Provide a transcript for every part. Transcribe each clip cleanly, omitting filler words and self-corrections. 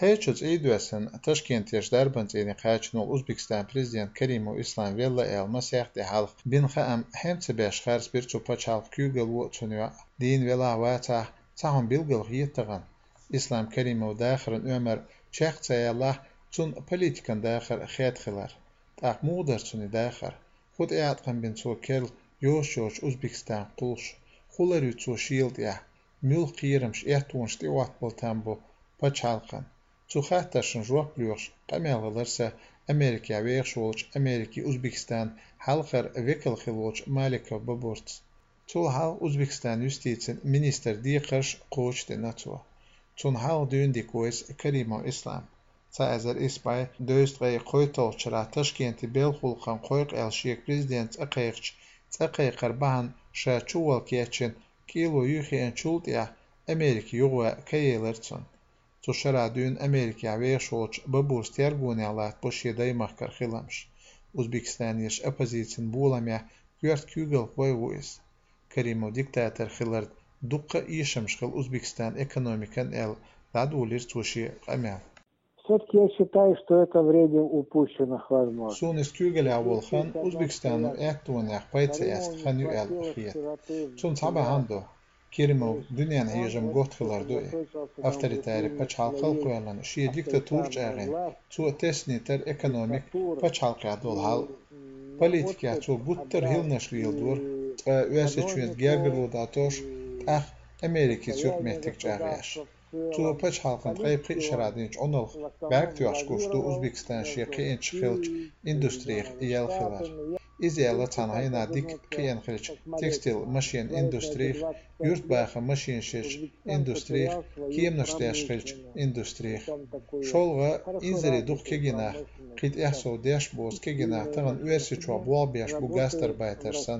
هيتشز إيدوسن تشكينتيش دربنتيني قاچنول أوزبكستان بريزيدنت كريمو إسلام ويلا مسيح دي حلق بين خام حمت باش خارس بيرتو باتشالق كيوغل وطنيو دين ولا واتا تاهم بيلغل غيتغن إسلام كريمو داخرن أمر تشيخ تايالله تون بوليتيكان داخر خيات خلار تاق مودر توني داخر خود اعتقن بين تو كيرل يوش أوزبكستان قلش خولر يتو شيلد ميل قيرمش احتونش دي وقت بلتامبو باتشالقن تو خاطرشن جواب بلوش قمالغلرسا أمريكا ويخشولش أمريكي أوزبكستان حلقر وكل خلوش مالكا ببورت تول حال أوزبكستان يستيتسن منيستر ديقرش قوش دي ناتوا تون حال دون دي كويس كريمو إسلام تا ازر إسباي دوست غي قويتول شرا تشكينتي بيلخولقان قويق الشيك بريزيدنت أقيقش تقيقر بان شا چوال كيتشن كيلو يوخي انشولت أمريكي يغوى كييلرتون تو شرا دون أمريكا ويشولش ببورس تيرغونيالات بوشي دايمخكر خلمش أوزبكستانيش أبازيتسن بولاميا كيورت كيوغل قويويس كريمو ديكتاتر خلرد دقة إيشمش خل أوزبكستان экономикан ладулир туши قمع. Все-таки я считаю, что это время упущенных возможностей. Сун из Кюгеля Волхан, Узбекистану Эктуанях Пайцеяст Ханю Эл Хиет. Сун Саба Хандо, Киримо, Дуньян Хижем Готхилар Дуэ, авторитари Пачалкал Куэлан, Шия диктатурч Эгин, Цу Теснитер экономик Пачалка Адол Хал, политики Цу Буттер Хилнаш Вилдур, Уэсичует Гергерлу Датош, Ах, Америки Цюк Мехтик Чагаяш. تو پچ حلقان قیب شرادینج آنال برگتیاش گوشتو ازبکستان شیقی انچ خیلچ اندستریخ ایال خلار. ایزیالا تنهایی نادیک قیان خیلچ تکستیل ماشین اندستریخ یورت باخه ماشین شیش اندستریخ کیم نشتیش خیلچ اندستریخ. شولغا اینزری دوخ کگیناخ قید احسو دیش بوز کگیناخ تغن اویرسی چوا بوال بیش بو گاستر بایترسن.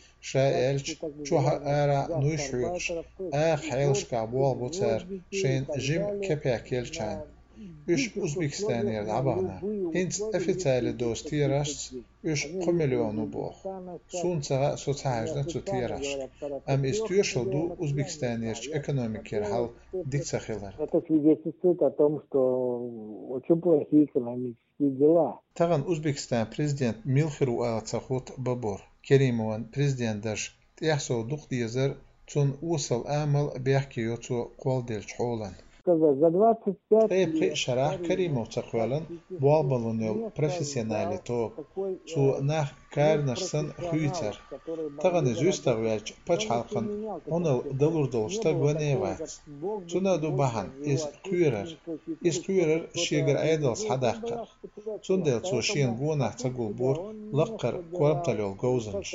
شایلچ چوها آرا نویشویش آخ حیلش کا بوال بوتر شين جيم كباكيلشان üç Uzbekistan'ı labana hins ofitsiali dostiraşts üç qomilionu bu sunsağa sotsajna tutiraş am istiyошалду Uzbekistan'yerç ekonomikер hal diksaxilar это свидетельствует о том что очень плохие экономические дела таган Uzbekistan prezident Milxiru Altsахут Babur Kerimovan prezidentdaş тяхсо дух дизер تون وصل آمل بيحكي يوتو قول ديلش حولا. За 25 طيب شرح كريمو تقولا بوالبالونيو بروفيسيونالي توب تو ناخ كارنرسن خويتر تغن زوستغوالج باچ حلقن اونو دلور دولشتا غونيوات تونا دو باهن is قيرر شيغر ايدلس حداقر تون ديل تو شين غونا تقول بور لقر كوارمتاليول غوزنش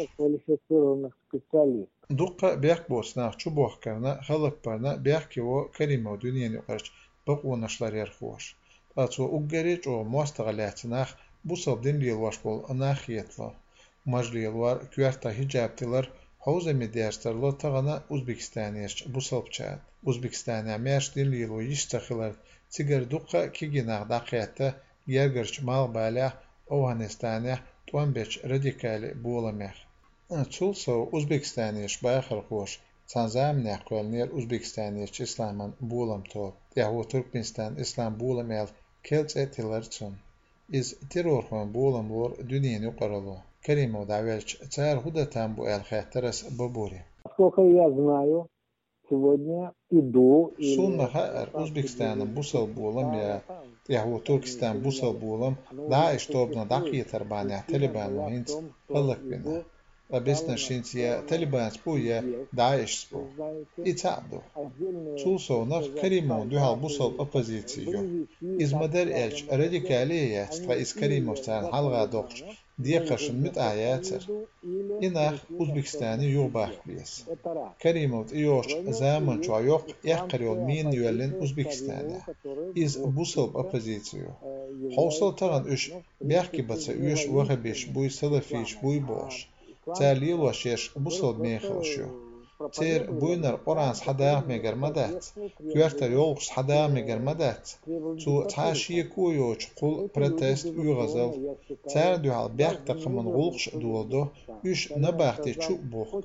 دقة بيحك بوسناخ شو بوحكرنا خلق برنا بيحكي و كلمة دنيا نقرش بقو نشلر يرخوش تاتو أقريج و مواستغلاتناخ بوصل دين ليلواش بول ناخ يتلا مجليلوار كوارتا هجابتلر حوزة مديرسترلو تغنا أوزبكستانيش بوصل بچاد أوزبكستانيا ميش دين ليلو يشتخلر تيجر دقة كيجيناخ داقياتا يرغرش مال بالاه أوهانستانيا توان بيش راديكالي بولميخ Çulso Uzbekistaniyeş bayxır qoş Tanzam nəqvəlnər Uzbekistaniyeş İslamın bulam to yahu Türkmenistan İslam bulam el kelç etilərçün iz terrorxon bulam lor dünyanı qaralı Kerimov davəlç çar hudatan bu el xətərəs baburi Сколько я знаю сегодня иду Sunnaha Uzbekistanın busal bulam ya yahu Türkistan busal bulam Daesh tobna daqiyetar bana Taliban muhint qallaq bina Объясна шинтия Талибан спуя Даиш спу. И цабду. Сулсонах Каримон духал бусал оппозицию. Из модель эльч радикалия ства из Каримовстан халга дохч диқашын мит аятер. Инах Узбекистани юрбах бис. Каримов иош zaman чойок яққариол мин юэлин Узбекистани. Из бусал оппозицию. Хаусал таган үш бяхки баца үш вахабиш буй салафиш буй бош. Цалил вашеш бусал мехалшо. تير بوينر أورانس حدا ميجر مدات كوارتر يولقس حدا ميجر مدات تو تعاشي كويوش قول بروتست يغزل تار دوال بيخ تقمن غولقش دولدو إش نباختي تشوك بوخ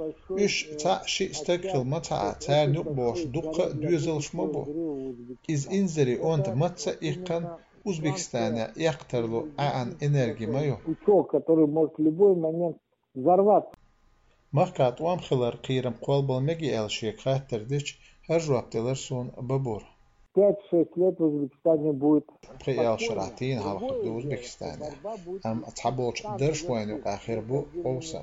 إش تعشي استقل متاع تار نقبوش دقة دوزل شمبو إز إنزري أونت متسا إيقن Узбекистане яқтарлу аан энергии мою. Пучок, который может в любой момент взорваться. Махкат уамхилар قيرم قوالبال مجي الشيك خاطر ديش هجواب تلرسون بابور. 5-6 лет в Узбекистане будет. بقي الشرعتين حلقة دو أوزبكستان أم أتحبوش درش وينو آخر بو أوسم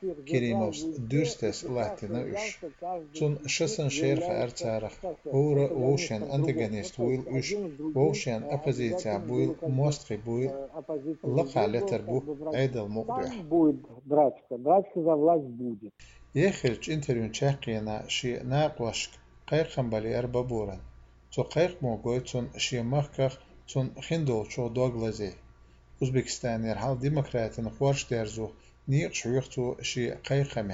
كريموس درستس لاتنا إش تون شسن شيرخ أرتارخ أورا ووشين أنتغانيست ويل إش ووشين أبوزيتيا بويل موستخي بويل لقا لتر بو عيد المقدع Будет драчка за власть будет. يخرج انتريون شاقينا شي ناقوشك قيقن بالي أربابورن تو قيق موغوي تون شي مخكخ تون خندول شو دوغلازي أوزبكستان يرحل ديمقراطية نقوارش ديرزو نيق شويختو شي قيقمه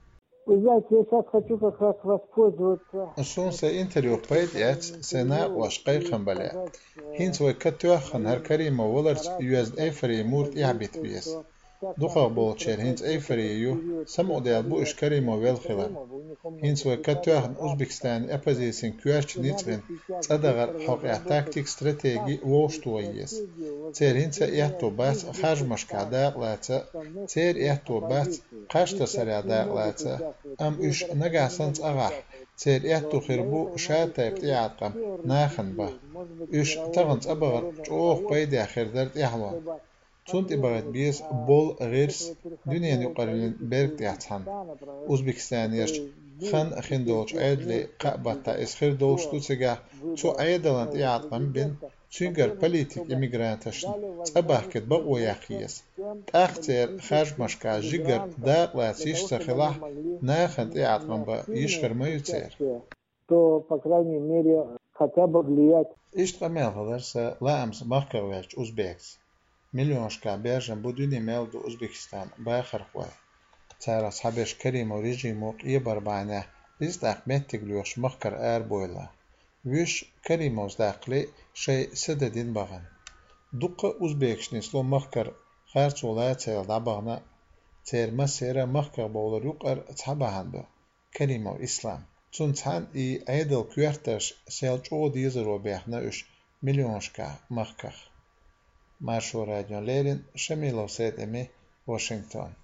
Вы знаете, я сейчас хочу как раз воспользоваться. سون سي انتريو بايد يات سنا واش قيقن بلا هينت وكتوخن هر كريم ولرت يوز اي فري مورت يعبت بيس دوخا بولتشير هينت اي فري يو سمو ديال بو اش كريم ويل خلال هينت وكتوخن أوزبكستان أبازيسين كوارش نيترين تدغر حقيا تاكتيك استراتيجي ووشتويس تير هينت ياتو باس خارج مشكا داقلاتا تير ياتو باس قاشتا سريع داقلاتا أم إش نقاسنت أغا تير ياتو خربو شاتا بتيعاتقم ناخن با إش تغنت أبغر جوخ بايدي آخر درد يحوان تونت إبغت بيس بول غيرس دنيا يقارن بيرك ياتحن أوزبكستان يرش خان خين دولش عيدلي قابتا إسخير دولش توتسيغا تو عيدلانت يعاتقم بين تونجر بوليتيك إميغرانتشن تأباه كد بقو ياخيس تأختير خارج مشكا جيجر داقلات يشتخلاح ناخن يعاتقم با يشغر ما يتير То, по крайней мере, хотя бы влиять. إشت قميل هدرسا لا أمس مخكا ويش أوزبيكس مليونشكا بيرجن بدوني ميل دو أوزبكستان باخر خوي تارس حبش كريم وريجيمو يبر بعنا بيزداق متقلوش مخكر آر بويلا ويش كريموز داقلي شي سددين بغن دقة أوزبكش نسلو مخكر خارج ولايات سيل دابغنا تير مسيرة مخكر بولر يقر تحبهن بو كريمو إسلام تونتان إي عيدل كويرتش سيلج او ديزرو بيخنا إش مليونشكا مخكر مارشو راديو ليلين شميلو سيد إمي واشنطن